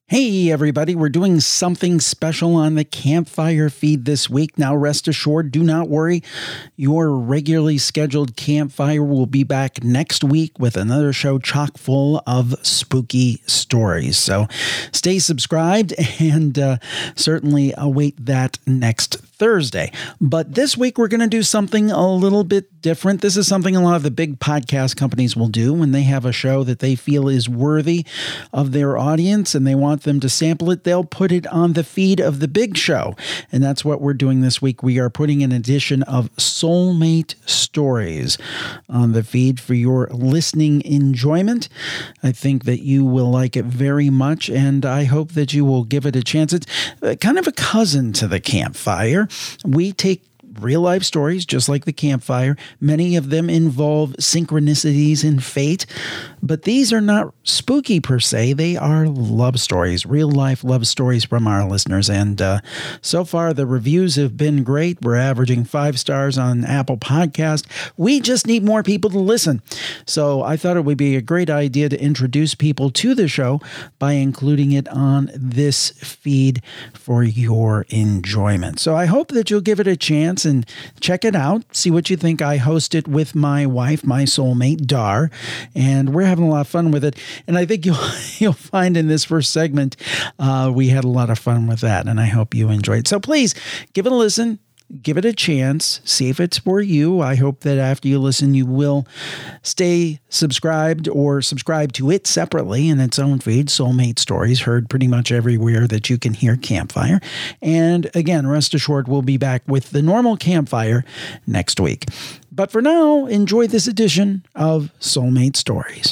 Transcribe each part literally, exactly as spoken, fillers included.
Hey everybody, we're doing something special on the Campfire feed this week. Now rest assured, do not worry. Your regularly scheduled Campfire will be back next week with another show chock full of spooky stories. So stay subscribed and uh, certainly await that next Thursday. But this week we're going to do something a little bit different. This is something a lot of the big podcast companies will do when they have a show that they feel is worthy of their audience and they want them to sample it. They'll put it on the feed of the big show. And that's what we're doing this week. We are putting an edition of Soulmate Stories on the feed for your listening enjoyment. I think that you will like it very much, and I hope that you will give it a chance. It's kind of a cousin to the Campfire. We take real life stories, just like the Campfire. Many of them involve synchronicities and fate, but these are not spooky per se. They are love stories, real life love stories from our listeners. And uh, so far, the reviews have been great. We're averaging five stars on Apple Podcast. We just need more people to listen. So I thought it would be a great idea to introduce people to the show by including it on this feed for your enjoyment. So I hope that you'll give it a chance and check it out. See what you think. I host it with my wife, my soulmate, Dar, and we're having a lot of fun with it. And I think you'll you'll find in this first segment, uh, we had a lot of fun with that, and I hope you enjoyed it. So please give it a listen. Give it a chance. See if it's for you. I hope that after you listen, you will stay subscribed or subscribe to it separately in its own feed. Soulmate Stories, heard pretty much everywhere that you can hear Campfire. And again, rest assured, we'll be back with the normal Campfire next week. But for now, enjoy this edition of Soulmate Stories.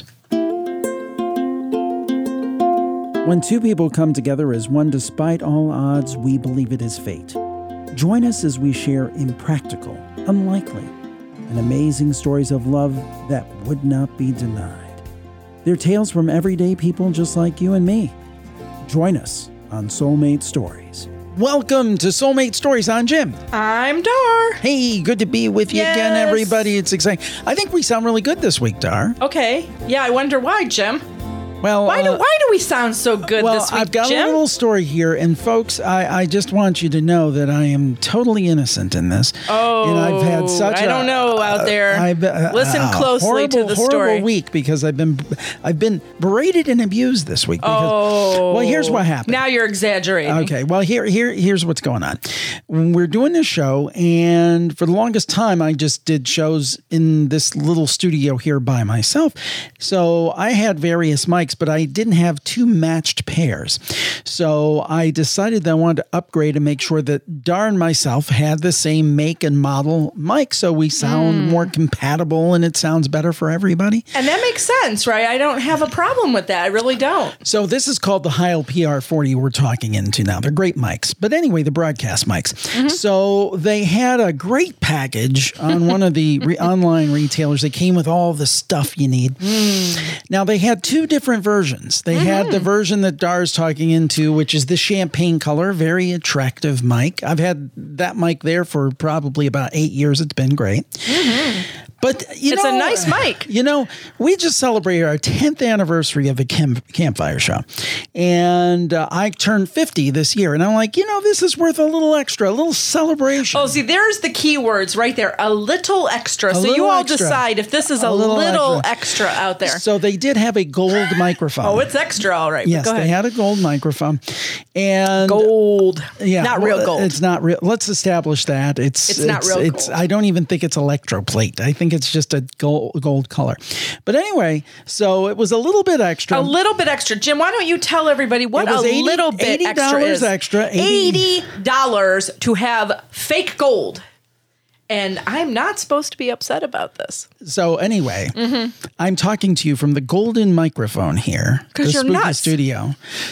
When two people come together as one despite all odds, we believe it is fate. Join us as we share impractical, unlikely, and amazing stories of love that would not be denied. They're tales from everyday people just like you and me. Join us on Soulmate Stories. Welcome to Soulmate Stories. I'm Jim. I'm Dar. Hey, good to be with you yes. again, everybody. It's exciting. I think we sound really good this week, Dar. Okay. Yeah, I wonder why, Jim. Well, why do uh, why do we sound so good well, this week, I've got Jim? a little story here, and folks, I, I just want you to know that I am totally innocent in this. Oh, and I've had such I a, don't know out there. I've, uh, Listen uh, closely horrible, to the horrible story. week because I've been I've been berated and abused this week. Because, oh, well, here's what happened. Now you're exaggerating. Okay, well, here here here's what's going on. We're doing this show, and for the longest time, I just did shows in this little studio here by myself. So I had various mics, but I didn't have two matched pairs. So I decided that I wanted to upgrade and make sure that Dar and myself had the same make and model mic so we sound mm. more compatible and it sounds better for everybody. And that makes sense, right? I don't have a problem with that. I really don't. So this is called the Heil P R forty we're talking into now. They're great mics. But anyway, the broadcast mics. Mm-hmm. So they had a great package on one of the re- online retailers. They came with all the stuff you need. Mm. Now they had two different versions. They mm-hmm. had the version that Dar's talking into, which is the champagne color, very attractive mic. I've had that mic there for probably about eight years. It's been great. Mm-hmm. But, you it's know, a nice mic. You know, we just celebrated our tenth anniversary of the camp- Campfire Show. And uh, I turned fifty this year. And I'm like, you know, this is worth a little extra, a little celebration. Oh, see, there's the key words right there. A little extra. A so little you all extra. decide if this is a, a little, little extra. extra out there. So they did have a gold microphone. Oh, it's extra, all right. Yes, Go ahead. they had a gold microphone. And gold. Yeah. Not well, real gold. It's not real. Let's establish that. It's, it's, it's not real it's, gold. I don't even think it's electroplate. I think it's just a gold gold color. But anyway, so it was a little bit extra. A little bit extra. Jim, why don't you tell everybody what a eighty, little bit extra is? extra. eighty dollars to have fake gold. And I'm not supposed to be upset about this. So anyway, mm-hmm. I'm talking to you from the golden microphone here. Because you're Spooky nuts. Studio.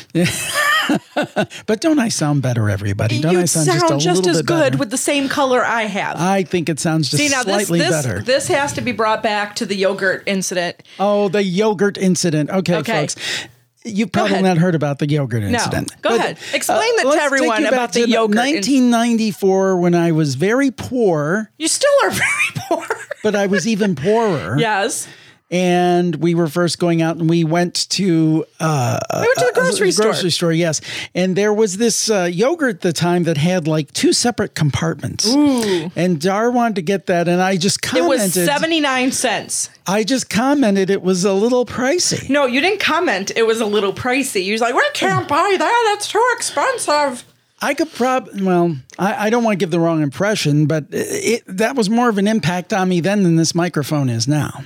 But don't I sound better, everybody? Don't you I sound, sound just a just little as bit good better? with the same color I have. I think it sounds just See, now slightly this, this, better. This has to be brought back to the yogurt incident. Oh, the yogurt incident. Okay, okay. folks. You've probably not heard about the yogurt incident. No, go but, ahead. Explain uh, that to everyone about the yogurt. nineteen ninety-four, when I was very poor. You still are very poor. But I was even poorer. Yes. and we were first going out, and we went to uh, we went to the grocery a, store. Grocery store, yes. And there was this uh, yogurt at the time that had like two separate compartments. Ooh. And Dar wanted to get that, and I just commented. It was seventy-nine cents. I just commented it was a little pricey. No, you didn't comment. It was a little pricey. You was like, we can't buy that. That's too expensive. I could prob well, I, I don't want to give the wrong impression, but it, that was more of an impact on me then than this microphone is now.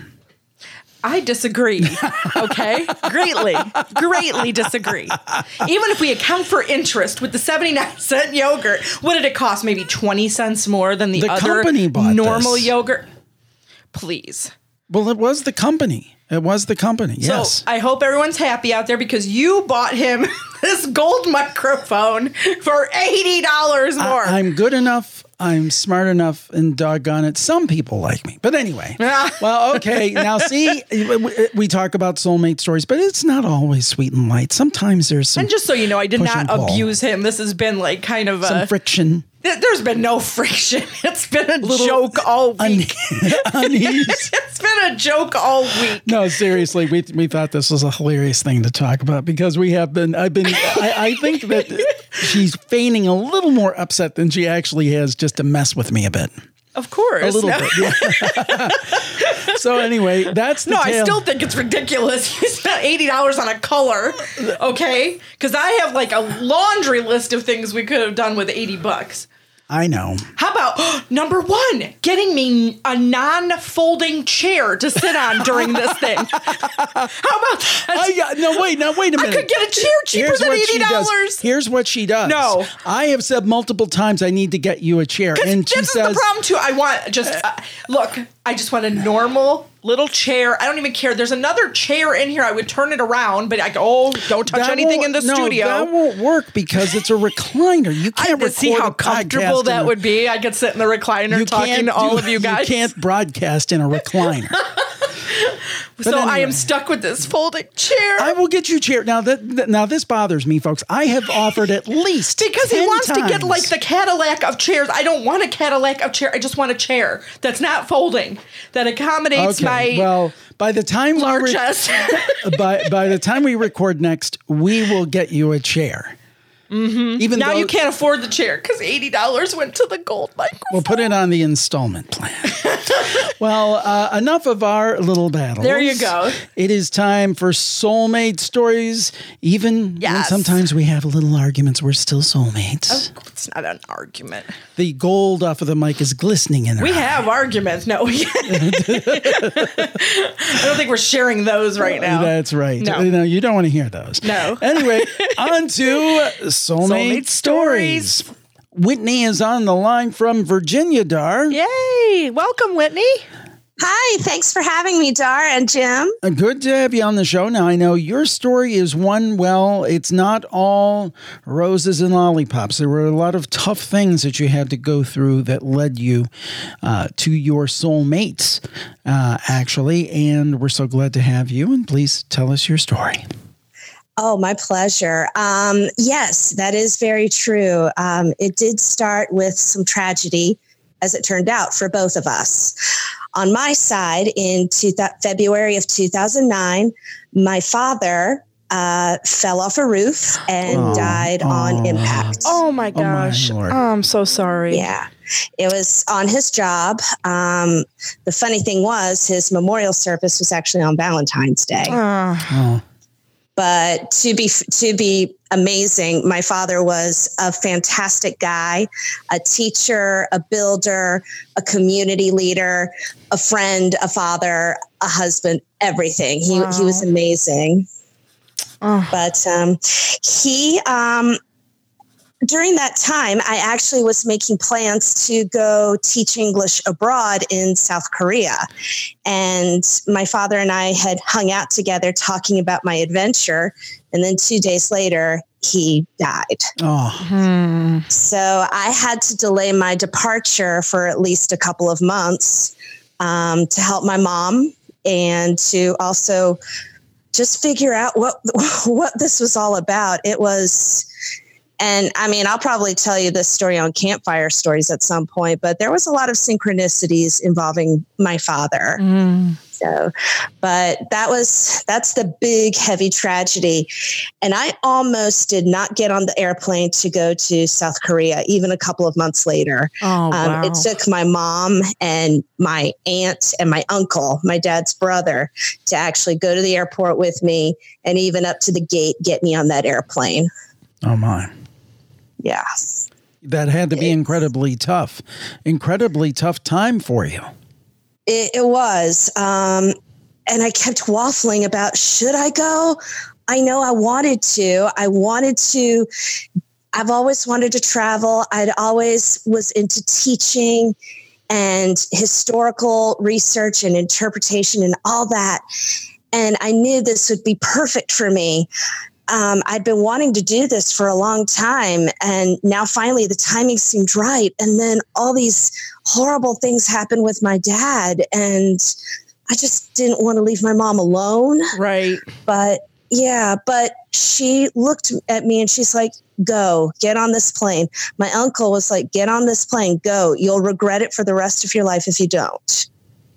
I disagree. Okay? Greatly, greatly disagree. Even if we account for interest with the seventy-nine cent yogurt, what did it cost? Maybe twenty cents more than the, The other company bought normal this. yogurt? Please. Well, it was the company. It was the company, yes. So I hope everyone's happy out there because you bought him this gold microphone for eighty dollars more. I, I'm good enough. I'm smart enough, and doggone it, some people like me. But anyway, well, okay. Now, see, we, we talk about soulmate stories, but it's not always sweet and light. Sometimes there's some And just so you know, I did push not and pull. abuse him. This has been like kind of some a... friction. There's been no friction. It's been a Little joke all week. unease. It's been a joke all week. No, seriously, we we thought this was a hilarious thing to talk about because we have been. I've been. I, I think that she's feigning a little more upset than she actually is, just to mess with me a bit. Of course. A little no. bit. Yeah. So anyway, that's the No, tale. I still think it's ridiculous. You spent eighty dollars on a color, okay? Because I have like a laundry list of things we could have done with eighty bucks. I know. How about number one, getting me a non-folding chair to sit on during this thing? How about that? I, no, wait, no, wait a minute. I could get a chair cheaper Here's than what she eighty dollars. does. Here's what she does. No. I have said multiple times I need to get you a chair. And she This says, is the problem too. I want just uh, look. I just want a normal little chair. I don't even care. There's another chair in here. I would turn it around, but I go, oh, don't touch that anything won't- in the no, studio. that won't work because it's a recliner. You I can't could see record how a comfortable podcast that in a- would be. I could sit in the recliner You talking can't to all do- of you guys. You can't broadcast in a recliner. so But I anyway. am stuck with this folding chair. I will get you a chair. Now that, that now this bothers me, folks. I have offered at least because he ten wants to get times. like the Cadillac of chairs. I don't want a Cadillac of chair. I just want a chair that's not folding, that accommodates Okay, my well, by the time we large re- chest. by by the time we record next, we will get you a chair. Mm-hmm. Even Now though you can't afford the chair because eighty dollars went to the gold microphone. we'll put it on the installment plan. Well, uh, enough of our little battles. There you go. It is time for soulmate stories. Even when Yes. sometimes we have little arguments, we're still soulmates. Oh, it's not an argument. The gold off of the mic is glistening in her We eye. have arguments. No, we I don't think we're sharing those right now. That's right. No. No, you don't want to hear those. No. Anyway, on to Soulmate, Soulmate stories. Stories. Whitney is on the line from Virginia, Dar. Yay! Welcome, Whitney. Hi, thanks for having me, Dar and Jim. Uh, Good to have you on the show. Now, I know your story is one, well, it's not all roses and lollipops. There were a lot of tough things that you had to go through that led you uh, to your soulmates, uh, actually. And we're so glad to have you. And please tell us your story. Oh, my pleasure. Um, yes, that is very true. Um, it did start with some tragedy, as it turned out, for both of us. On my side, in two th- February of two thousand nine, my father uh, fell off a roof and Oh, died on oh. impact. Oh my Oh, my gosh! Lord. Oh, I'm so sorry. Yeah, it was on his job. Um, the funny thing was, his memorial service was actually on Valentine's Day. Ah. Oh, But to be to be amazing, my father was a fantastic guy, a teacher, a builder, a community leader, a friend, a father, a husband, everything. He Wow. he was amazing. Oh. But um, he um, during that time, I actually was making plans to go teach English abroad in South Korea. And my father and I had hung out together talking about my adventure. And then two days later, he died. oh. Hmm. So I had to delay my departure for at least a couple of months um, to help my mom and to also just figure out what what this was all about. It was, and I mean, I'll probably tell you this story on Campfire Stories at some point, but there was a lot of synchronicities involving my father. Mm. So, but that was, that's the big, heavy tragedy. And I almost did not get on the airplane to go to South Korea, even a couple of months later. Oh, wow. Um, it took my mom and my aunt and my uncle, my dad's brother, to actually go to the airport with me and even up to the gate, get me on that airplane. Oh, my. Yeah. That had to be It's, incredibly tough, incredibly tough time for you. It, it was. Um, and I kept waffling about, should I go? I know I wanted to. I wanted to. I've always wanted to travel. I'd always was into teaching and historical research and interpretation and all that. And I knew this would be perfect for me. Um, I'd been wanting to do this for a long time. And now finally the timing seemed right. And then all these horrible things happened with my dad. And I just didn't want to leave my mom alone. Right. But yeah, but she looked at me and she's like, go, get on this plane. My uncle was like, get on this plane, go. You'll regret it for the rest of your life if you don't.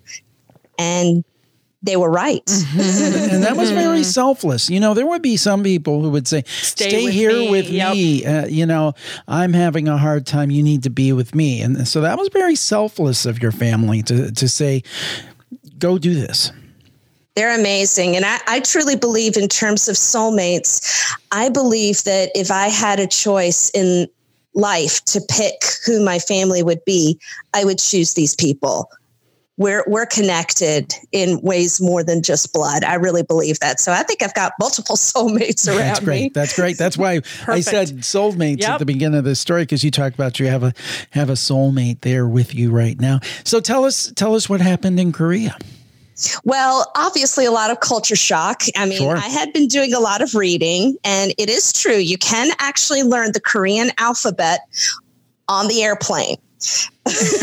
And they were right. Mm-hmm. And that was very selfless. You know, there would be some people who would say, stay, stay with here me. with yep. me. Uh, you know, I'm having a hard time. You need to be with me. And so that was very selfless of your family to, to say, go do this. They're amazing. And I, I truly believe in terms of soulmates. I believe that if I had a choice in life to pick who my family would be, I would choose these people. We're we're connected in ways more than just blood. I really believe that. So I think I've got multiple soulmates around That's great. me. That's great. That's why I said soulmates yep. at the beginning of the story, because you talked about you have a have a soulmate there with you right now. So tell us tell us what happened in Korea. Well, obviously a lot of culture shock. I mean, sure. I had been doing a lot of reading, and it is true. You can actually learn the Korean alphabet on the airplane. it's,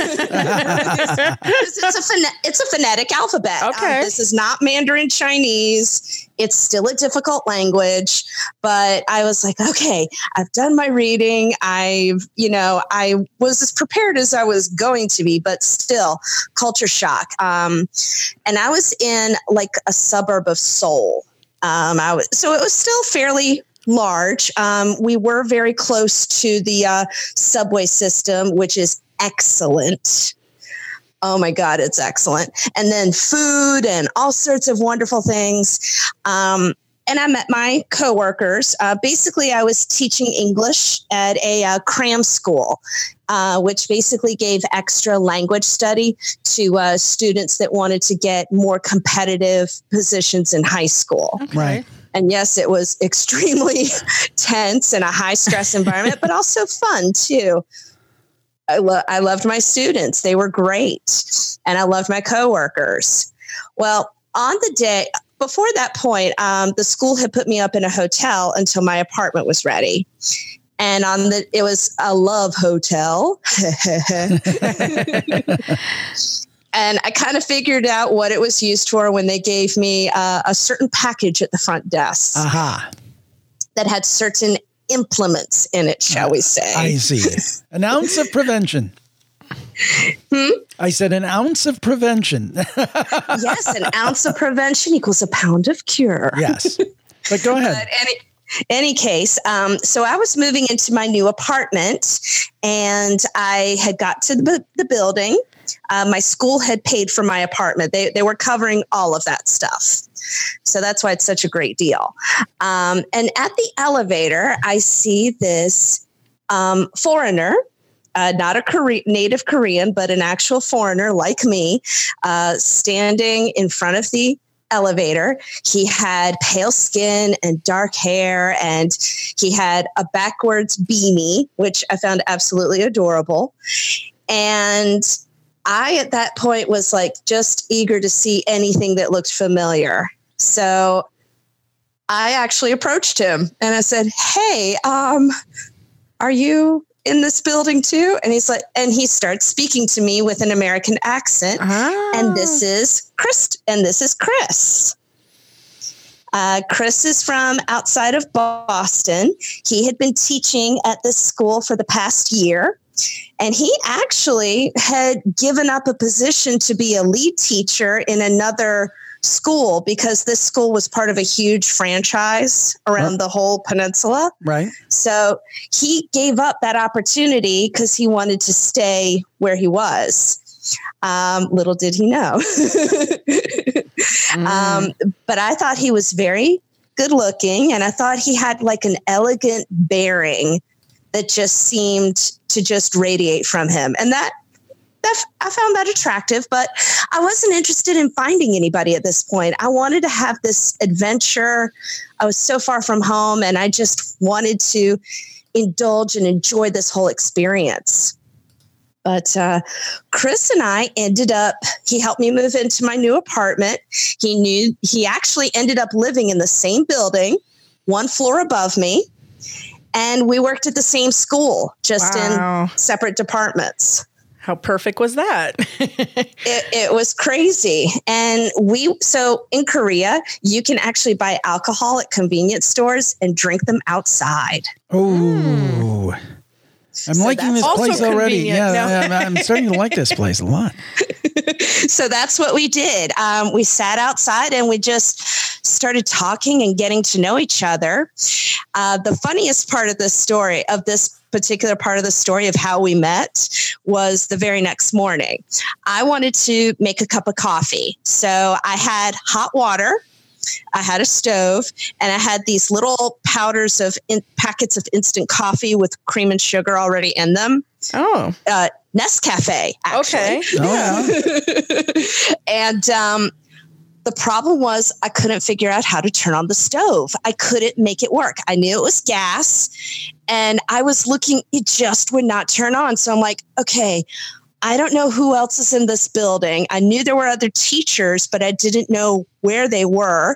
a phon- it's a phonetic alphabet. Okay. Um, this is not Mandarin Chinese. It's still a difficult language, but I was like, okay, I've done my reading. I've, you know, I was as prepared as I was going to be, but still culture shock. Um, and I was in like a suburb of Seoul. Um, I was, so it was still fairly large. Um, we were very close to the uh, subway system, which is excellent. Oh my God, it's excellent. And then food and all sorts of wonderful things. Um, and I met my coworkers. Uh, basically, I was teaching English at a uh, cram school, uh, which basically gave extra language study to uh, students that wanted to get more competitive positions in high school. Okay. Right. And yes, it was extremely tense and a high stress environment, but also fun too. I, lo- I loved my students. They were great. And I loved my coworkers. Well, on the day before that point, um, the school had put me up in a hotel until my apartment was ready. And on the, it was a love hotel. And I kind of figured out what it was used for when they gave me uh, a certain package at the front desk Aha. that had certain implements in it, shall uh, we say. I see. An ounce of prevention. Hmm? I said an ounce of prevention. Yes, an ounce of prevention equals a pound of cure. Yes. But go ahead. But any, any case, um, so I was moving into my new apartment, and I had got to the, the building. Uh, my school had paid for my apartment. They they were covering all of that stuff. So that's why it's such a great deal. Um, and at the elevator, I see this um, foreigner, uh, not a Kore- native Korean, but an actual foreigner like me, uh, standing in front of the elevator. He had pale skin and dark hair, and he had a backwards beanie, which I found absolutely adorable. And I, at that point, was like just eager to see anything that looked familiar. So I actually approached him and I said, hey, um, are you in this building too? And he's like, and he starts speaking to me with an American accent. Ah. And this is Chris. And this is Chris. Uh, Chris is from outside of Boston. He had been teaching at this school for the past year. And he actually had given up a position to be a lead teacher in another school because this school was part of a huge franchise around Right. the whole peninsula. Right. So he gave up that opportunity because he wanted to stay where he was. Um, little did he know. Mm. um, but I thought he was very good looking, and I thought he had like an elegant bearing that just seemed to just radiate from him. And that, that I found that attractive, but I wasn't interested in finding anybody at this point. I wanted to have this adventure. I was so far from home, and I just wanted to indulge and enjoy this whole experience. But uh, Chris and I ended up, he helped me move into my new apartment. He knew, he actually ended up living in the same building, one floor above me. And we worked at the same school, just Wow. in separate departments. How perfect was that? It, it was crazy. And we, so in Korea, you can actually buy alcohol at convenience stores and drink them outside. Oh, I'm So liking that's this also place already. convenient. Yeah, No. I'm, I'm starting to like this place a lot. So that's what we did. Um, we sat outside and we just started talking and getting to know each other. Uh, the funniest part of this story, of this particular part of the story of how we met, was the very next morning. I wanted to make a cup of coffee. So I had hot water, I had a stove, and I had these little powders of in, packets of instant coffee with cream and sugar already in them. Oh, Uh, Nescafe, actually. okay. Oh, yeah. And um, the problem was I couldn't figure out how to turn on the stove. I couldn't make it work. I knew it was gas, and I was looking, it just would not turn on. So I'm like, okay, I don't know who else is in this building. I knew there were other teachers, but I didn't know where they were.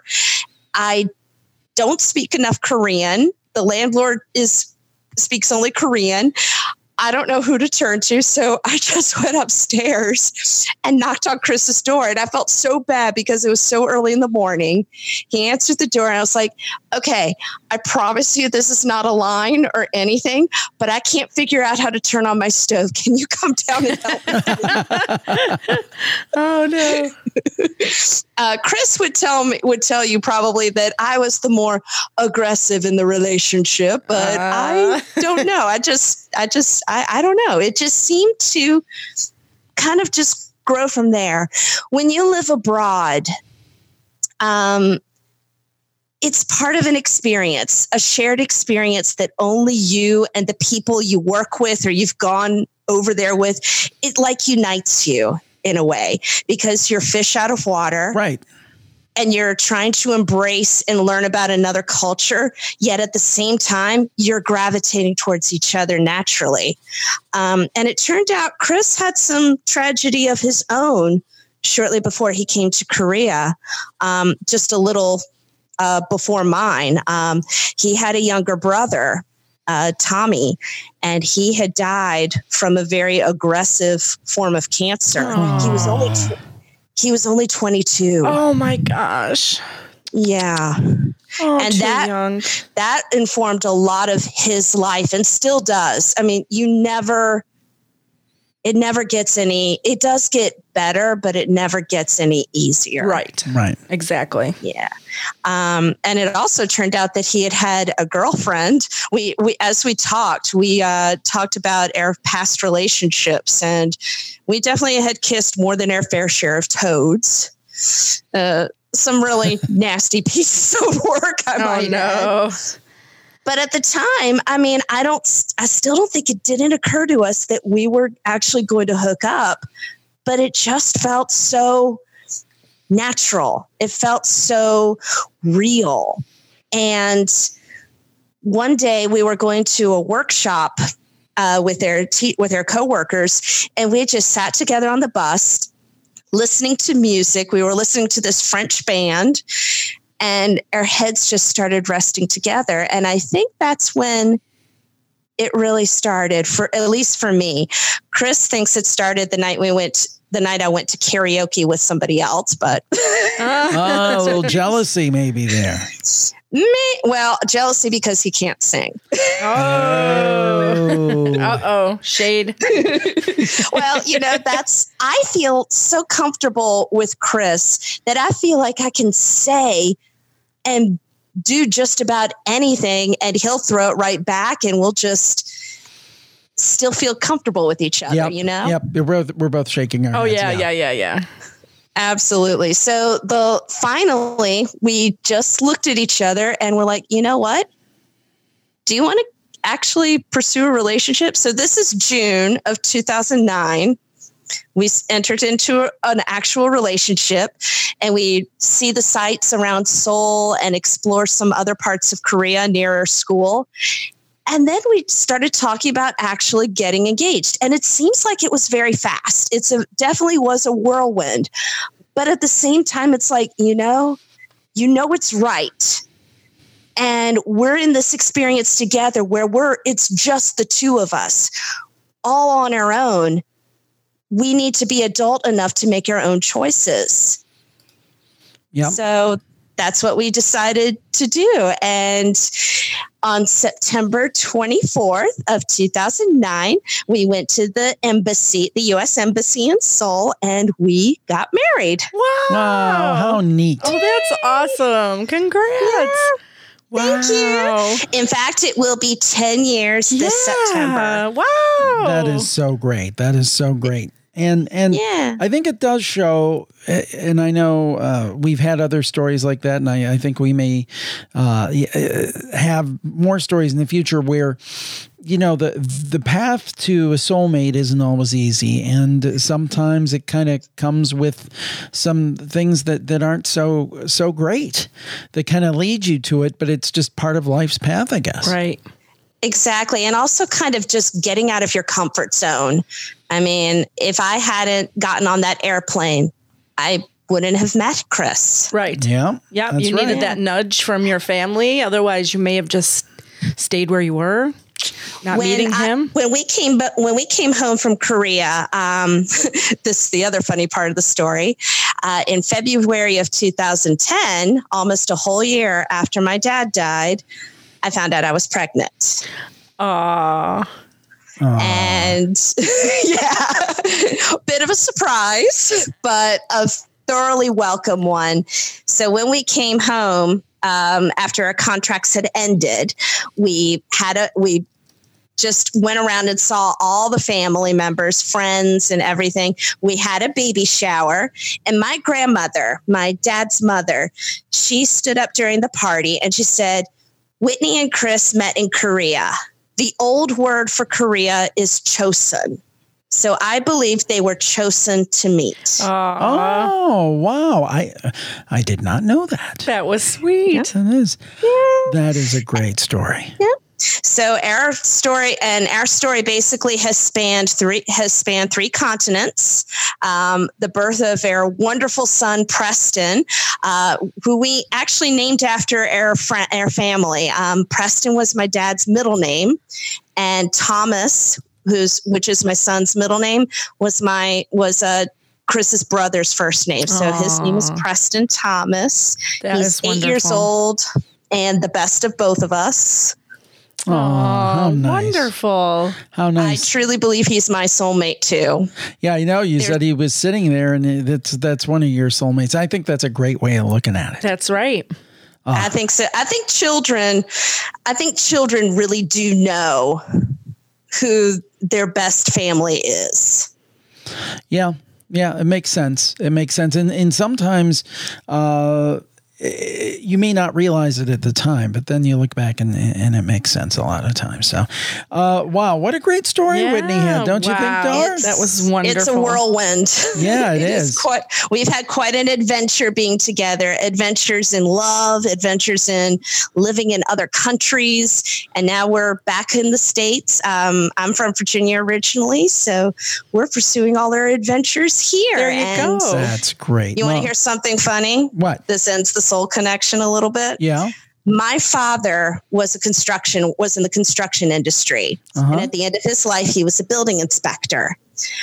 I don't speak enough Korean. The landlord is speaks only Korean. I don't know who to turn to. So I just went upstairs and knocked on Chris's door. And I felt so bad because it was so early in the morning. He answered the door and I was like, okay, I promise you this is not a line or anything, but I can't figure out how to turn on my stove. Can you come down and help me? Oh no. Uh, Chris would tell me, would tell you probably that I was the more aggressive in the relationship, but Uh. I don't know. I just, I just, I, I don't know. It just seemed to kind of just grow from there. When you live abroad, um, it's part of an experience, a shared experience that only you and the people you work with or you've gone over there with, it like unites you in a way because you're fish out of water. Right. And you're trying to embrace and learn about another culture, yet at the same time, you're gravitating towards each other naturally. Um, and it turned out Chris had some tragedy of his own shortly before he came to Korea, um, just a little uh, before mine. Um, he had a younger brother, uh, Tommy, and he had died from a very aggressive form of cancer. Aww. He was only tw- he was only twenty-two. Oh my gosh. Yeah. Oh, And too that- young. That informed a lot of his life and still does. I mean, you never, it never gets any, it does get better, but it never gets any easier. Right. Right. Exactly. Yeah. Um, and it also turned out that he had had a girlfriend. We, we, as we talked, we uh, talked about our past relationships, and we definitely had kissed more than our fair share of toads. Uh, some really nasty pieces of work, I Oh might add. no. But at the time, I mean, I don't, I still don't think it didn't occur to us that we were actually going to hook up, but it just felt so natural. It felt so real. And one day we were going to a workshop uh, with their te- with their coworkers, and we just sat together on the bus, listening to music. We were listening to this French band, and our heads just started resting together. And I think that's when it really started, for at least for me. Chris thinks it started the night we went, the night I went to karaoke with somebody else, but Oh, a little jealousy maybe there. Me, well, jealousy because he can't sing. Oh, uh oh, shade. Well, you know, that's, I feel so comfortable with Chris that I feel like I can say and do just about anything and he'll throw it right back and we'll just still feel comfortable with each other, Yep, you know? Yep. We're both, we're both shaking our Oh, heads. yeah, yeah, yeah, yeah. Absolutely. So the finally, we just looked at each other and we're like, you know what? Do you want to actually pursue a relationship? So this is June of two thousand nine. We entered into an actual relationship and we see the sights around Seoul and explore some other parts of Korea near our school. And then we started talking about actually getting engaged. And it seems like it was very fast. It's a definitely was a whirlwind. But at the same time, it's like, you know, you know it's right. And we're in this experience together where we're it's just the two of us, all on our own. We need to be adult enough to make our own choices. Yep. So that's what we decided to do. And on September twenty-fourth of two thousand nine, we went to the embassy, the U S Embassy in Seoul, and we got married. Wow. Wow. How neat. Oh, that's awesome. Congrats. Thank Wow. you. In fact, it will be ten years this September. Wow. That is so great. That is so great. And and Yeah. I think it does show, and I know uh, we've had other stories like that, and I, I think we may uh, have more stories in the future where, you know, the the path to a soulmate isn't always easy, and sometimes it kind of comes with some things that, that aren't so so great that kind of lead you to it, but it's just part of life's path, I guess. Right. Exactly. And also kind of just getting out of your comfort zone. I mean, if I hadn't gotten on that airplane, I wouldn't have met Chris. Right. Yeah. Yeah. that's You right. needed that nudge from your family. Otherwise, you may have just stayed where you were, not meeting I, him. When we came, but when we came home from Korea, um, this is the other funny part of the story. Uh, in February of two thousand ten, almost a whole year after my dad died, I found out I was pregnant. Aww. And yeah, bit of a surprise, but a thoroughly welcome one. So when we came home, um, after our contracts had ended, we had a, we just went around and saw all the family members, friends and everything. We had a baby shower, and my grandmother, my dad's mother, she stood up during the party and she said, Whitney and Chris met in Korea. The old word for Korea is chosen. So I believe they were chosen to meet. Aww. Oh, wow. I I did not know that. That was sweet. That is, that is a great story. Yeah. So our story and our story basically has spanned three has spanned three continents. Um, the birth of our wonderful son Preston, uh, who we actually named after our friend, our family. Um, Preston was my dad's middle name, and Thomas, who's which is my son's middle name, was my was uh, Chris's brother's first name. So Aww. his name is Preston Thomas. That He's is eight wonderful. years old and the best of both of us. Oh, how Aw, nice. Wonderful. How I nice. truly believe he's my soulmate too. Yeah, you know, you said he was sitting there, and that's that's one of your soulmates. I think that's a great way of looking at it. That's right. I think so. I think children, I think children really do know who their best family is. Yeah, yeah, it makes sense. It makes sense, and and sometimes, uh, you may not realize it at the time, but then you look back and and it makes sense a lot of times. So, uh, wow, what a great story Yeah, Whitney had, don't you think, wow. Dar? That was wonderful. It's a whirlwind. Yeah, it is. Quite, we've had quite an adventure being together, adventures in love, adventures in living in other countries. And now we're back in the States. Um, I'm from Virginia originally, so we're pursuing all our adventures here. There you And go. That's great. You want to Well, hear something funny? what? This ends the soul connection a little bit. Yeah. My father was a construction was in the construction industry, Uh-huh. and at the end of his life, he was a building inspector.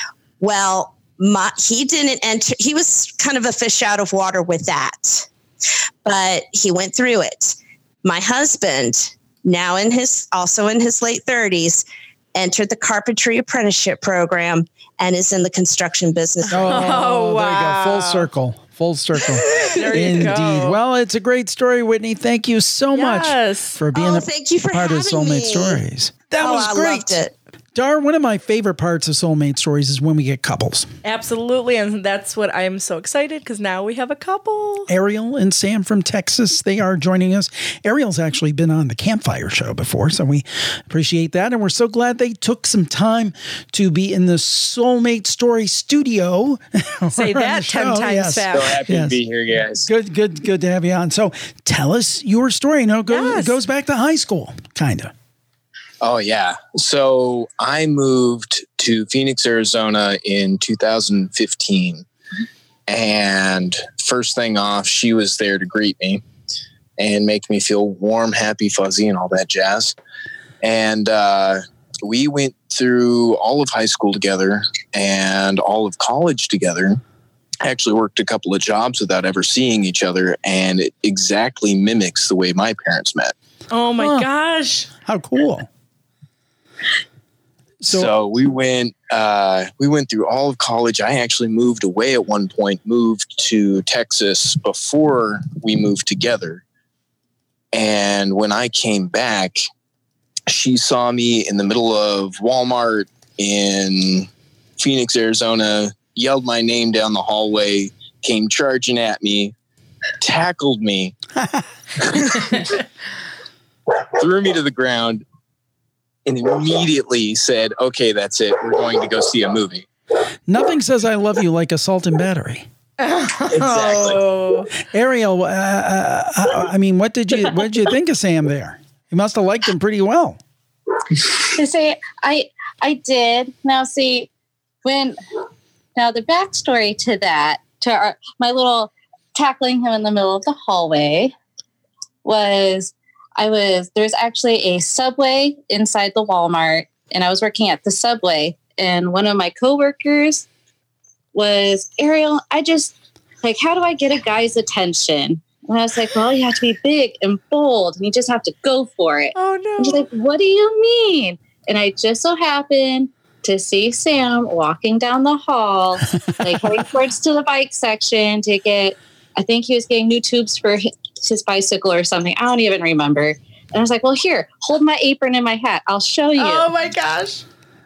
Well, my, he didn't enter. He was kind of a fish out of water with that, but he went through it. My husband, now in his also in his late thirties, entered the carpentry apprenticeship program and is in the construction business. Oh, Oh, there you wow. go. Full circle. Full circle. There you Indeed. go. Well, it's a great story, Whitney. Thank you so much Yes. for being Oh, a thank you for part of having Soulmate me. Stories. That Oh, was I great. loved it. Dar, one of my favorite parts of Soulmate Stories is when we get couples. Absolutely. And that's what I'm so excited because now we have a couple. Ariel and Sam from Texas, they are joining us. Ariel's actually been on the Campfire Show before, so we appreciate that. And we're so glad they took some time to be in the Soulmate Story studio. Say on that the ten show. times Yes. fast. So happy Yes. to be here, guys. Good, good, good to have you on. So tell us your story. No, it goes, Yes. it goes back to high school, kind of. Oh, yeah. So I moved to Phoenix, Arizona in two thousand fifteen. And first thing off, she was there to greet me and make me feel warm, happy, fuzzy, and all that jazz. And uh, we went through all of high school together and all of college together. I actually worked a couple of jobs without ever seeing each other, and it exactly mimics the way my parents met. Oh my Huh. gosh. How cool. So, So- we went uh, we went through all of college. I actually moved away at one point, moved to Texas before we moved together. And when I came back, she saw me in the middle of Walmart in Phoenix, Arizona, yelled my name down the hallway, came charging at me, tackled me, threw me to the ground, and immediately said, okay, that's it. We're going to go see a movie. Nothing says I love you like assault and battery. Exactly. Oh. Ariel, uh, uh, uh, I mean, what did you what did you think of Sam there? You must have liked him pretty well. To say I I did. Now see when now the backstory to that to our, my little tackling him in the middle of the hallway was I was there's actually a Subway inside the Walmart, and I was working at the Subway, and one of my coworkers was Ariel. I just like, how do I get a guy's attention? And I was like, well, you have to be big and bold, and you just have to go for it. Oh And she's no. like, what do you mean? And I just so happened to see Sam walking down the hall, like heading towards to the bike section to get, I think he was getting new tubes for his, his bicycle or something. I don't even remember. And I was like, well, here, hold my apron and my hat. I'll show you. Oh my gosh.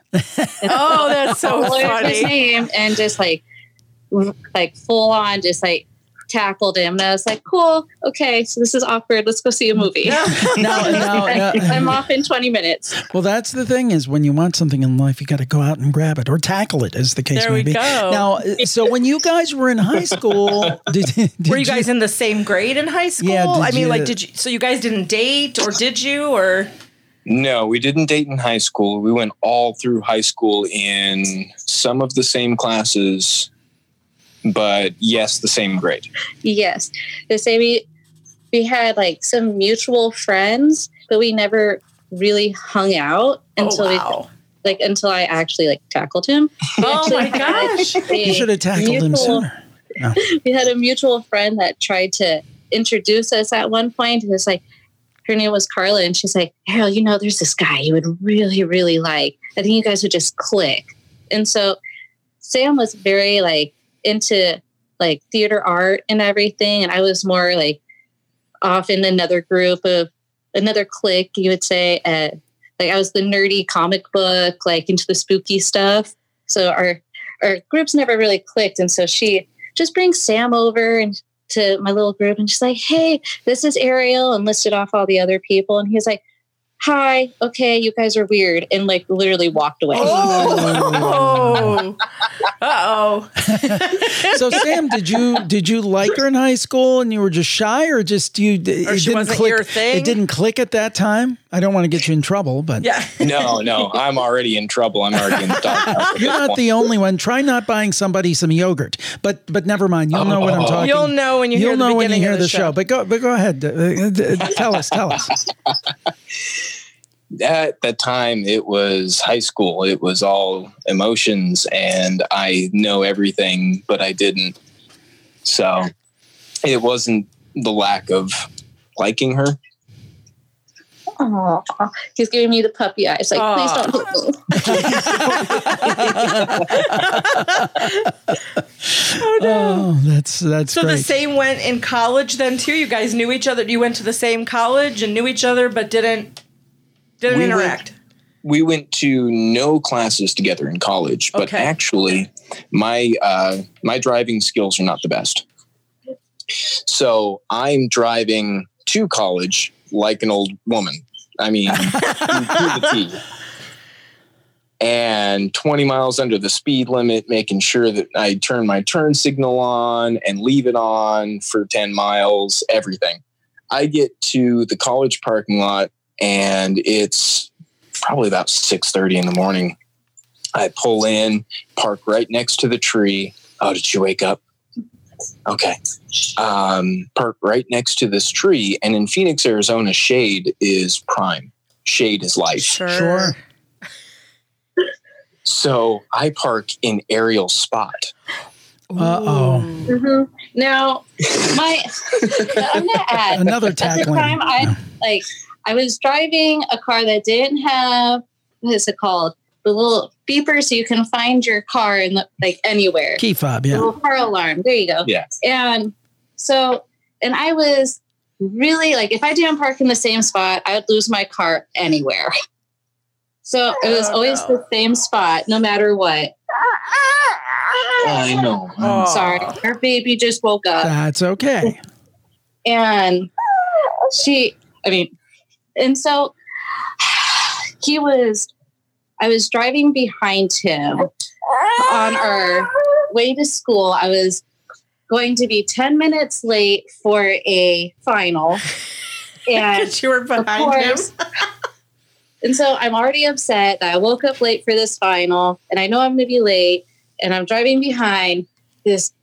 Oh, that's so Learned his funny. name and just like, like full on, just like tackled him. And I was like, cool. Okay. So this is awkward. Let's go see a movie. No, no, no. I'm off in twenty minutes. Well, that's the thing is when you want something in life, you got to go out and grab it or tackle it, as the case There may we be. go. Now, uh, so when you guys were in high school, did, did Were you guys in the same grade in high school? Yeah, did I mean, you- like, did you? So you guys didn't date, or did you? Or No, we didn't date in high school. We went all through high school in some of the same classes, but yes, the same grade. Yes. They say we we had like some mutual friends, but we never really hung out until oh, wow. we like until I actually like tackled him. We Oh actually my had gosh. a You should have tackled him mutual- sooner. No. We had a mutual friend that tried to introduce us at one point. It was like her name was Carla, and she's like, Harold, you know, there's this guy you would really, really like. I think you guys would just click. And so Sam was very like into like theater art and everything. And I was more like off in another group of another clique, you would say. Uh, like I was the nerdy comic book, like into the spooky stuff. So our our groups never really clicked. And so she just brings Sam over and to my little group, and she's like, hey, this is Ariel, and listed off all the other people. And he's like, hi, okay, you guys are weird, and like literally walked away. Oh. Uh oh. So Sam, did you did you like her in high school and you were just shy, or just you? It Or she didn't wasn't click. your thing? It didn't click at that time. I don't want to get you in trouble, but Yeah. No, no, I'm already in trouble. I'm already in the doghouse. you're not the only one. Try not buying somebody some yogurt. But but never mind. You'll know what I'm talking. You'll know when you hear You'll the know when you beginning hear of the the show. show. But go but go ahead. Uh, uh, tell us. Tell us. At that time, it was high school. It was all emotions, and I know everything, but I didn't. So it wasn't the lack of liking her. Oh, he's giving me the puppy eyes. Like, Aw. please don't hit me. Oh no. Oh, that's that's So great. the same went in college then too? You guys knew each other. You went to the same college and knew each other but didn't didn't We interact. went- We went to no classes together in college, but Okay. actually, my uh, my driving skills are not the best. So I'm driving to college like an old woman. I mean, to the T. And twenty miles under the speed limit, making sure that I turn my turn signal on and leave it on for ten miles, everything. I get to the college parking lot and it's probably about six thirty in the morning. I pull in, park right next to the tree. Oh, did you wake up? Okay. Um, park right next to this tree. And in Phoenix, Arizona, shade is prime. Shade is life. Sure. Sure. So I park in Ariel's spot. Uh-oh. Mhm. Now, my I'm gonna add Another at the tackling. time I like I was driving a car that didn't have what is it called? The little beeper so you can find your car in the, like anywhere. Key fob, The yeah. little car alarm. There you go. Yeah. And so and I was really like if I didn't park in the same spot, I would lose my car anywhere. So it was Oh, always no. the same spot, no matter what. I know. Oh. Sorry, our baby just woke up. That's okay. And she, I mean, and so he was, I was driving behind him on our way to school. I was going to be ten minutes late for a final. And Because you were of behind him. course, and so I'm already upset that I woke up late for this final and I know I'm going to be late and I'm driving behind this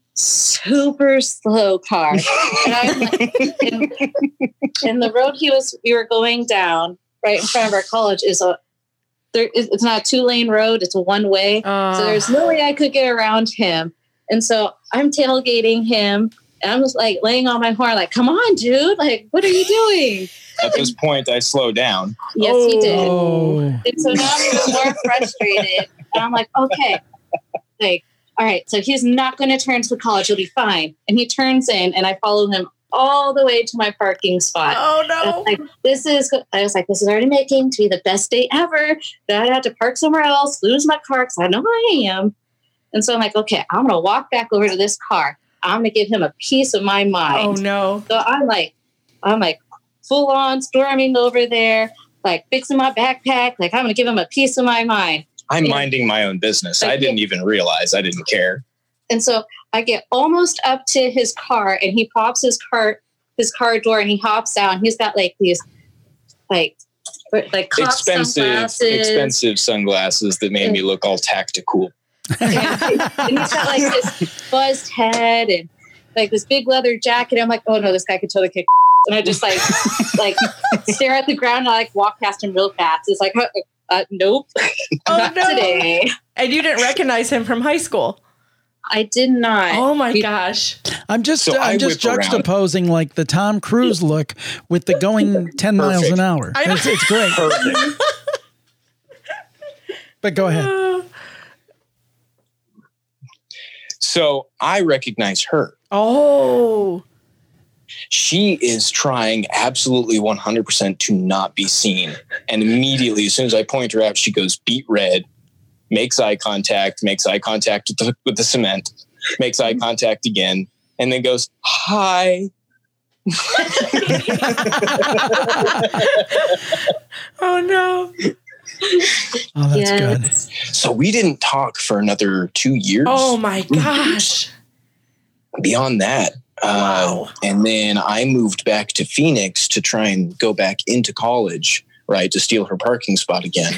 super slow car. And, I'm like, and, and the road he was, we were going down right in front of our college is a, there, it's not a two lane road. It's a one way. Uh, So there's no way I could get around him. And so I'm tailgating him and I'm just like laying on my horn, like, come on, dude. Like, what are you doing? At this point, I slow down. Yes, he did. Oh. And so now I'm even more frustrated. And I'm like, okay, like, all right, so he's not going to turn to the college. He'll be fine. And he turns in and I follow him all the way to my parking spot. oh And I no. was like, this is, I was like, this is already making to be the best day ever. That I'd have to park somewhere else, lose my car because I know who I am. And so I'm like, okay, I'm going to walk back over to this car. I'm going to give him a piece of my mind. Oh no. So I'm like, I'm like full on storming over there, like fixing my backpack. Like I'm going to give him a piece of my mind. I'm Yeah. minding my own business. I didn't even realize. I didn't care. And so I get almost up to his car and he pops his car, his car door and he hops out and he's got like these, like, like cop Expensive, sunglasses. expensive sunglasses that made me look all tactical. And, and he's got like this buzzed head and like this big leather jacket. I'm like, oh no, this guy could totally kick. And I just like, like stare at the ground and I like walk past him real fast. It's like, uh, uh, nope, Oh not no. today. And you didn't recognize him from high school. I did not. Oh my He- gosh. I'm just So I I'm just whip around. juxtaposing like the Tom Cruise look with the going ten miles Perfect. an hour. I know. It's, it's great. Perfect. But go ahead. So I recognize her. Oh. She is trying absolutely one hundred percent to not be seen. And immediately, as soon as I point her out, she goes beet red, makes eye contact, makes eye contact with the, with the cement, makes eye contact again, and then goes, hi. Oh no. Oh, that's Yes. good. So we didn't talk for another two years. Oh my gosh. Beyond that. Wow. Uh, and then I moved back to Phoenix to try and go back into college, right, to steal her parking spot again.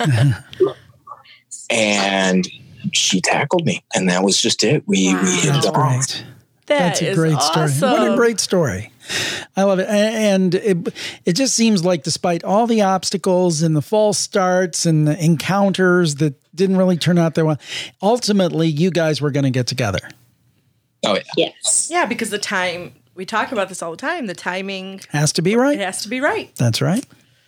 And she tackled me, and that was just it. We, Wow. we hit That's it off. great. That That's a is great story. awesome. What a great story. I love it. A- And it, it just seems like despite all the obstacles and the false starts and the encounters that didn't really turn out that well, ultimately you guys were going to get together. Oh, yeah. Yes. Yeah, because the time we talk about this all the time, the timing Has to be it right. has to be right. That's right.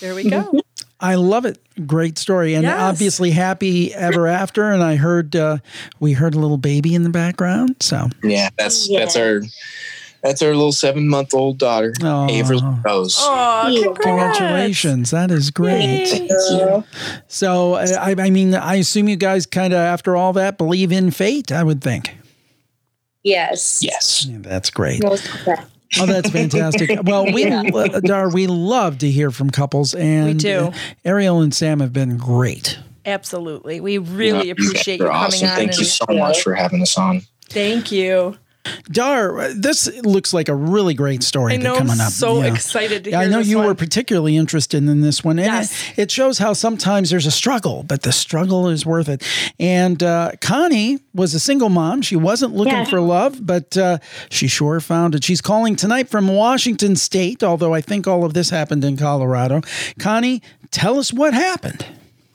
There we go. I love it. Great story. And Yes. obviously happy ever after. And I heard, uh, we heard a little baby in the background. So Yeah, that's Yeah. that's our that's our little seven month old daughter, Aw. Avery Rose. Oh, Yeah. congrats. congratulations. That is great. Yay. So, So, uh, I, I mean, I assume you guys kind of, after all that, believe in fate, I would think. Yes. Yes. Yeah, that's great. Most of that. Oh, that's fantastic. Well, we, Yeah. uh, Dar, we love to hear from couples. And We do. uh, Ariel and Sam have been great. Absolutely. We really You appreciate you guys are coming awesome. on. Thank and- you so much for having us on. Thank you. Dar, this looks like a really great story I that know. coming I'm up. so Yeah. excited to Yeah, hear I know this you one. were particularly interested in this one. And Yes. it, it shows how sometimes there's a struggle, but the struggle is worth it. And uh, Connie was a single mom. She wasn't looking Yes. for love, but uh, she sure found it. She's calling tonight from Washington State, although I think all of this happened in Colorado. Connie, tell us what happened.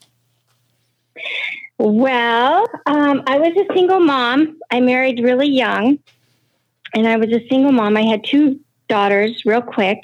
Well, um, I was a single mom. I married really young, and I was a single mom. I had two daughters real quick,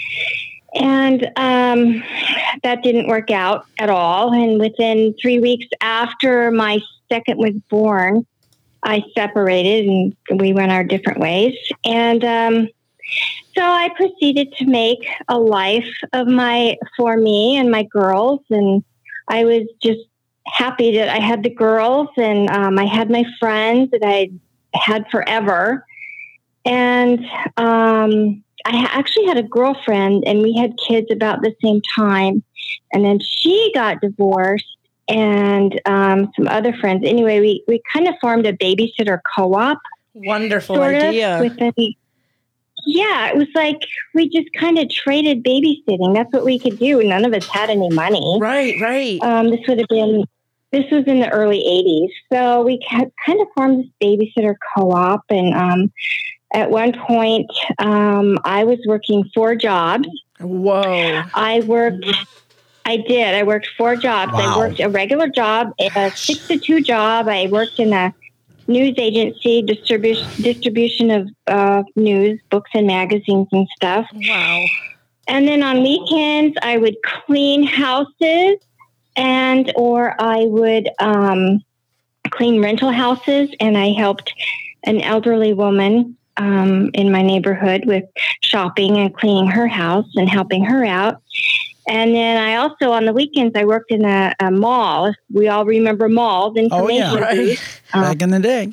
and um, that didn't work out at all. And within three weeks after my second was born, I separated and we went our different ways. And um, so I proceeded to make a life of my for me and my girls, and I was just happy that I had the girls, and um, I had my friends that I had forever. And um, I ha- actually had a girlfriend, and we had kids about the same time. And then she got divorced, and um, some other friends. Anyway, we, we kind of formed a babysitter co-op. Wonderful Sort idea. of, with a, yeah, it was like we just kind of traded babysitting. That's what we could do. None of us had any money. Right, right. Um, this would have been, this was in the early eighties. So we had kind of formed this babysitter co-op. And um, at one point, um, I was working four jobs. Whoa. I worked, I did. I worked four jobs. Wow. I worked a regular job, a six to two job. I worked in a news agency, distribution, distribution of uh, news, books and magazines and stuff. Wow. And then on weekends, I would clean houses, and or I would um, clean rental houses, and I helped an elderly woman um, in my neighborhood with shopping and cleaning her house and helping her out. And then I also, on the weekends, I worked in a, a mall. We all remember malls. Oh, yeah. Information Right. booth. Back in the day.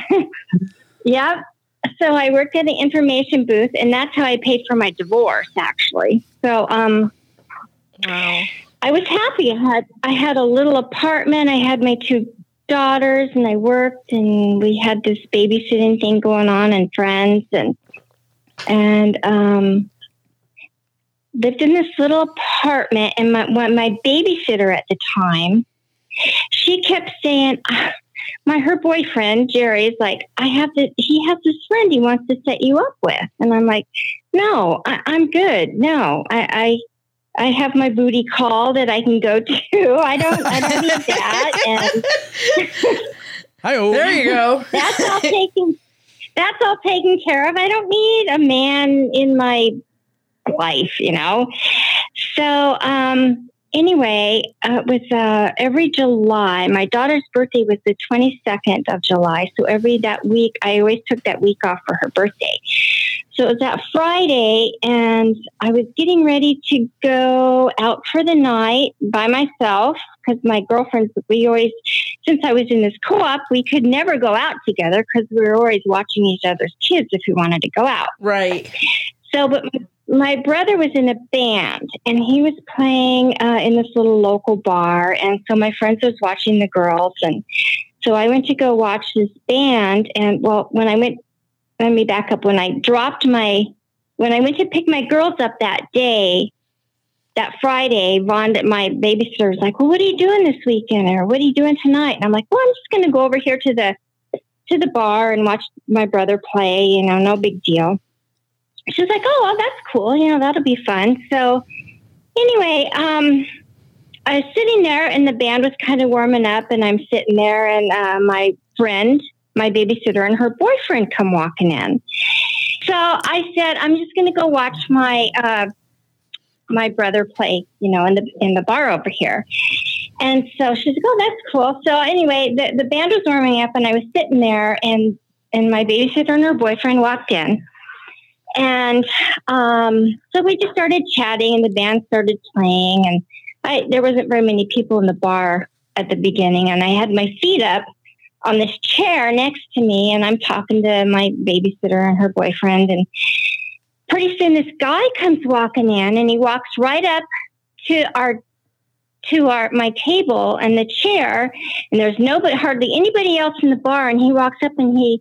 Yep. So I worked at an information booth, and that's how I paid for my divorce, actually. So um, Wow. I was happy. I had I had a little apartment. I had my two daughters, and I worked, and we had this babysitting thing going on, and friends, and and um, lived in this little apartment. And my my babysitter at the time, she kept saying, ah, my her boyfriend Jerry is like, I have this. He has this friend he wants to set you up with, and I'm like, no, I, I'm good. No, I. I I have my booty call that I can go to. I don't. I don't need that. And Hi-oh. There you go. that's all taken. That's all taken care of. I don't need a man in my life, you know. So um, anyway, uh, it was uh, every July. My daughter's birthday was the twenty-second of July. So every that week, I always took that week off for her birthday. So it was that Friday, and I was getting ready to go out for the night by myself because my girlfriends, we always, since I was in this co-op, we could never go out together because we were always watching each other's kids if we wanted to go out. Right. So, but my brother was in a band, and he was playing uh, in this little local bar, and so my friends was watching the girls, and so I went to go watch this band, and well, when I went, let me back up. When I dropped my, when I went to pick my girls up that day, that Friday, Rhonda, my babysitter, was like, well, what are you doing this weekend? Or what are you doing tonight? And I'm like, well, I'm just going to go over here to the, to the bar and watch my brother play, you know, no big deal. She was like, oh, well, that's cool. You know, that'll be fun. So anyway, um, I was sitting there and the band was kind of warming up, and I'm sitting there, and uh, my friend, my babysitter, and her boyfriend come walking in. So I said, I'm just going to go watch my uh, my brother play, you know, in the in the bar over here. And so she's like, oh, that's cool. So anyway, the, the band was warming up and I was sitting there and, and my babysitter and her boyfriend walked in. And um, so we just started chatting and the band started playing. And I, there wasn't very many people in the bar at the beginning. And I had my feet up on this chair next to me. And I'm talking to my babysitter and her boyfriend. And pretty soon this guy comes walking in and he walks right up to our to our my table and the chair, and there's nobody, hardly anybody else in the bar, and he walks up and he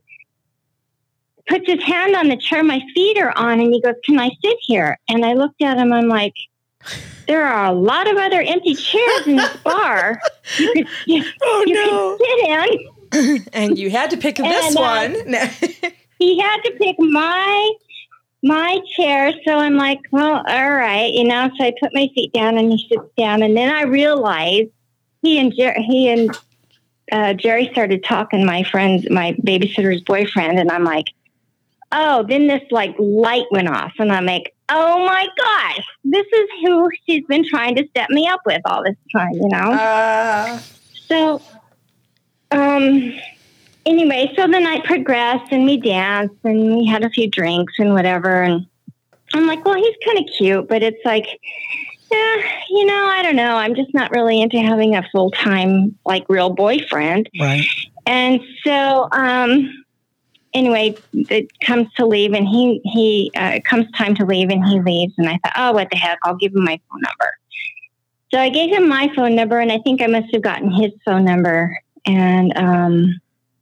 puts his hand on the chair my feet are on, and he goes, can I sit here? And I looked at him, I'm like, there are a lot of other empty chairs in this bar you could, you, oh, you no. could sit in. And you had to pick this And, uh, one. He had to pick my my chair. So I'm like, well, all right, you know, so I put my feet down and he sits down. And then I realized he and Jer- he and uh, Jerry started talking, my friend, my babysitter's boyfriend. And I'm like, oh, then this like light went off. And I'm like, oh my gosh, this is who she's been trying to set me up with all this time, you know? Uh... So, um... Anyway, so the night progressed and we danced and we had a few drinks and whatever. And I'm like, well, he's kind of cute, but it's like, yeah, you know, I don't know. I'm just not really into having a full-time, like, real boyfriend. Right. And so, um, anyway, it comes to leave and he, he, uh, it comes time to leave and he leaves. And I thought, oh, what the heck? I'll give him my phone number. So I gave him my phone number and I think I must have gotten his phone number. And, um,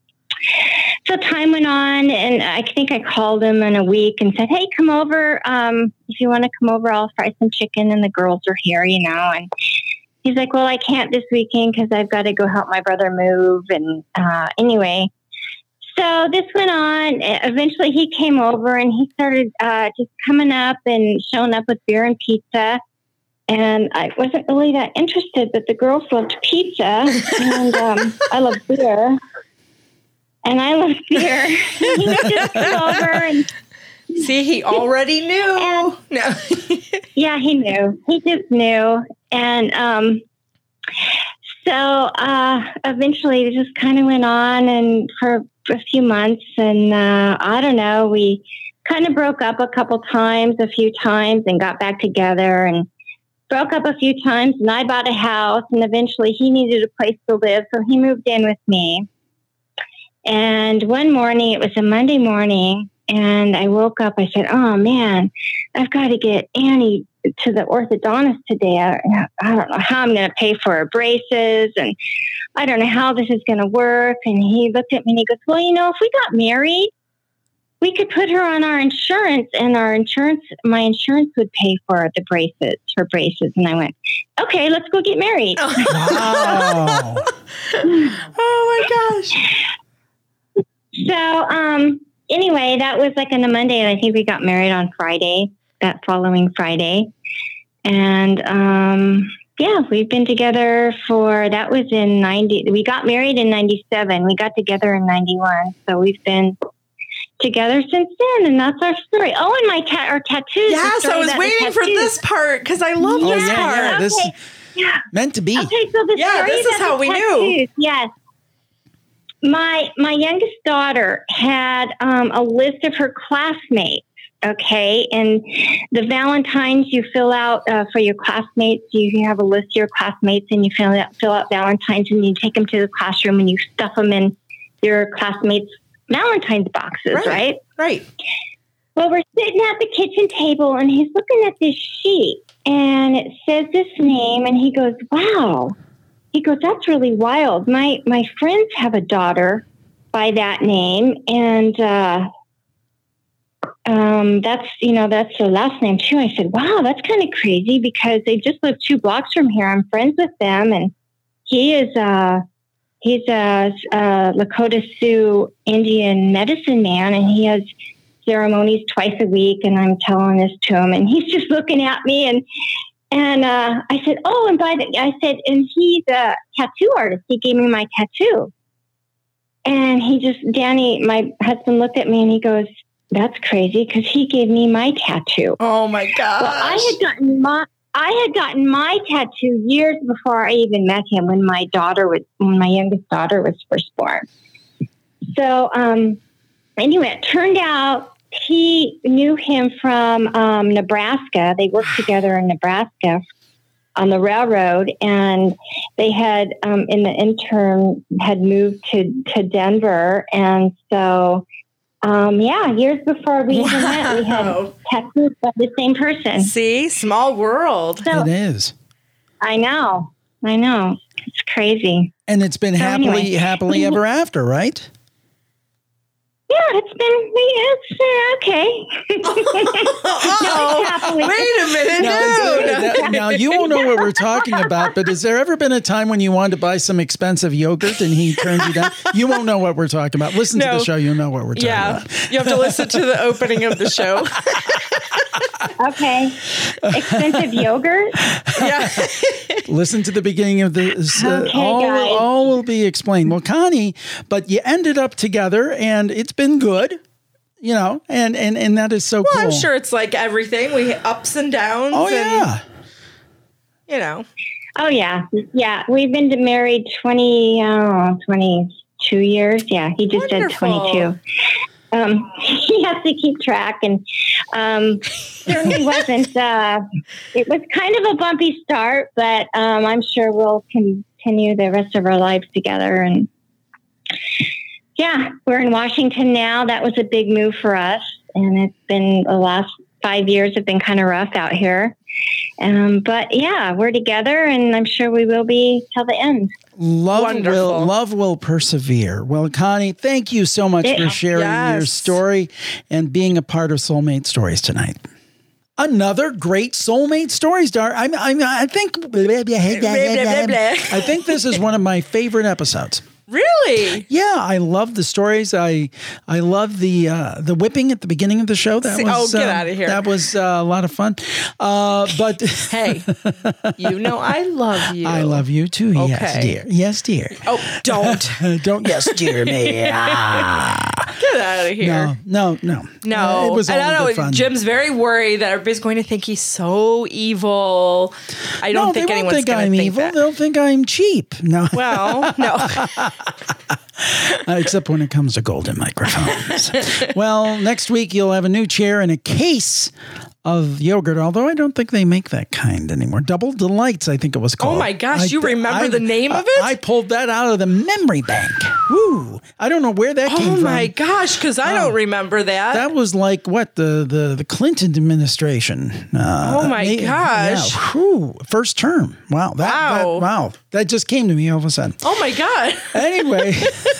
so time went on, and I think I called him in a week and said, hey, come over. Um, if you want to come over, I'll fry some chicken, and the girls are here, you know. And he's like, well, I can't this weekend because I've got to go help my brother move. And uh, anyway, so this went on. Eventually he came over, and he started uh, just coming up and showing up with beer and pizza. And I wasn't really that interested, but the girls loved pizza, and um, I love beer. And I love beer. He would just come over and see, he already knew. And, no. Yeah, he knew. He just knew. And um, so uh, eventually it just kind of went on and for a few months. And uh, I don't know, we kind of broke up a couple times, a few times, and got back together and broke up a few times. And I bought a house, and eventually he needed a place to live. So he moved in with me. And one morning, it was a Monday morning, and I woke up. I said, oh, man, I've got to get Annie to the orthodontist today. I, I don't know how I'm going to pay for her braces, and I don't know how this is going to work. And he looked at me, and he goes, well, you know, if we got married, we could put her on our insurance, and our insurance, my insurance would pay for the braces, her braces. And I went, okay, let's go get married. Wow. Oh, my gosh. So, um, anyway, that was like on a Monday, and I think we got married on Friday, that following Friday. And, um, yeah, we've been together for, that was in ninety, we got married in ninety-seven. We got together in ninety-one. So we've been together since then, and that's our story. Oh, and my ta- our tattoos. Yes, I was waiting for this part because I love Oh, this yeah, part. yeah. This Okay. Yeah. meant to be. Okay, so the Yeah, story this is about how the we knew. tattoos, yes. My my youngest daughter had um, a list of her classmates. Okay, and the Valentines you fill out uh, for your classmates. You have a list of your classmates, and you fill out fill out Valentines, and you take them to the classroom, and you stuff them in your classmates' Valentine's boxes, Right. right? Right. Well, we're sitting at the kitchen table, and he's looking at this sheet, and it says this name, and he goes, wow. He goes, that's really wild. My my friends have a daughter by that name, and uh, um, that's, you know, that's their last name, too. I said, wow, that's kind of crazy because they just live two blocks from here. I'm friends with them, and he is uh, he's a, a Lakota Sioux Indian medicine man, and he has ceremonies twice a week, and I'm telling this to him, and he's just looking at me, and And uh, I said, oh, and by the, I said, and he's a tattoo artist. He gave me my tattoo. And he just, Danny, my husband looked at me and he goes, that's crazy because he gave me my tattoo. Oh my gosh. Well, I had gotten my I had gotten my tattoo years before I even met him when my daughter was when my youngest daughter was first born. So um, anyway, it turned out he knew him from um, Nebraska. They worked together in Nebraska on the railroad, and they had um, in the interim had moved to, to Denver. And so, um, yeah, years before we wow. even met, we had tattoos by the same person. See, small world. So, It is. I know. I know. It's crazy. And it's been So happily, anyway. happily ever after, right? Yeah, it's been, it's uh, okay. Oh, happily. wait a minute. Now, is No, there- no. now, now, you won't know what we're talking about, but has there ever been a time when you wanted to buy some expensive yogurt and he turned you down? You won't know what we're talking about. Listen to No. the show, you'll know what we're talking Yeah, about. you have to listen to the opening of the show. Okay. Expensive yogurt? Yeah. Listen to the beginning of this. Uh, Okay, all, guys. all will be explained. Well, Connie, but you ended up together and it's been good, you know, and, and, and that is so Well, cool. I'm sure it's like everything. We ups and downs. Oh, and, yeah. you know. Oh, yeah. Yeah. We've been married twenty, oh, twenty-two years. Yeah. He just Wonderful. said twenty-two. Um, he has to keep track, and um, certainly wasn't. Uh, it was kind of a bumpy start, but um, I'm sure we'll continue the rest of our lives together. And yeah, we're in Washington now. That was a big move for us, and it's been the last five years have been kind of rough out here. Um, but yeah, we're together, and I'm sure we will be till the end. Love Wonderful. will love will persevere. Well, Connie, thank you so much for Yeah. sharing your Yes. story and being a part of Soulmate Stories tonight. Another great Soulmate Stories, Dar. I, I, I think I think this is one of my favorite episodes. Really? Yeah, I love the stories. I I love the uh, the whipping at the beginning of the show. That See- was oh, get uh, outta here. That was uh, a lot of fun. Uh, but Hey, you know I love you. I love you too. Yes, Okay. dear. Yes, dear. Oh, don't. Don't yes, dear me. Ah. Get out of here. No, no, no. No, Uh, it was all and I good know fun. Jim's very worried that everybody's going to think he's so evil. I don't no, think they won't anyone's think going to I'm think evil. that. They'll think I'm cheap. No, Well, no. uh, except when it comes to golden microphones. Well, next week you'll have a new chair and a case of yogurt, although I don't think they make that kind anymore. Double Delights, I think it was called. Oh my gosh, I you th- remember I- the name I- of it? I pulled that out of the memory bank. Woo! I don't know where that came Oh from. my gosh, because I don't remember that. That was like what the the, the Clinton administration. Uh, Oh my may- gosh. Yeah, whew, first term. Wow. That, that- Wow. wow. That just came to me all of a sudden. oh my God. Anyway,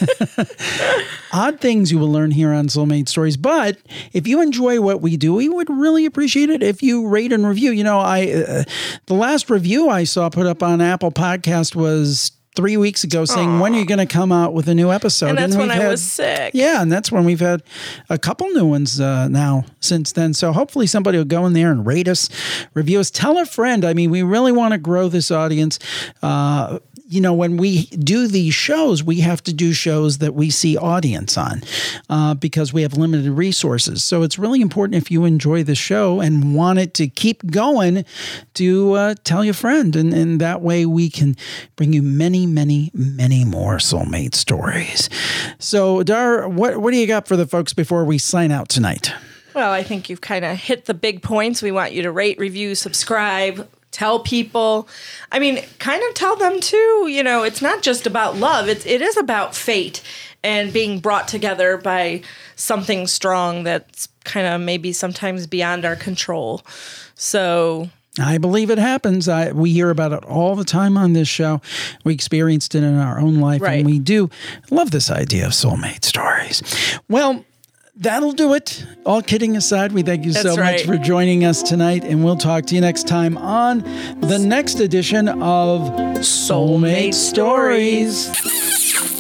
odd things you will learn here on Soulmate Stories. But if you enjoy what we do, we would really appreciate it if you rate and review. You know, I uh, the last review I saw put up on Apple Podcast was three weeks ago saying, when are you going to come out with a new episode? And that's when we've I had- was sick. Yeah, and that's when we've had a couple new ones uh, now since then. So hopefully somebody will go in there and rate us, review us, tell a friend. I mean, we really want to grow this audience. Uh, you know, when we do these shows, we have to do shows that we see audience on uh, because we have limited resources. So it's really important if you enjoy the show and want it to keep going to uh, tell your friend. And, and that way we can bring you many, many, many more Soulmate Stories. So, Dar, what, what do you got for the folks before we sign out tonight? Well, I think you've kind of hit the big points. We want you to rate, review, subscribe, tell people. I mean, kind of tell them too, you know, it's not just about love. It's, it is about fate and being brought together by something strong that's kind of maybe sometimes beyond our control. So I believe it happens. I, we hear about it all the time on this show. We experienced it in our own life, Right. and we do love this idea of Soulmate Stories. Well, that'll do it. All kidding aside, we thank you so That's much right. for joining us tonight, and we'll talk to you next time on the next edition of Soulmate, Soulmate Stories. Stories.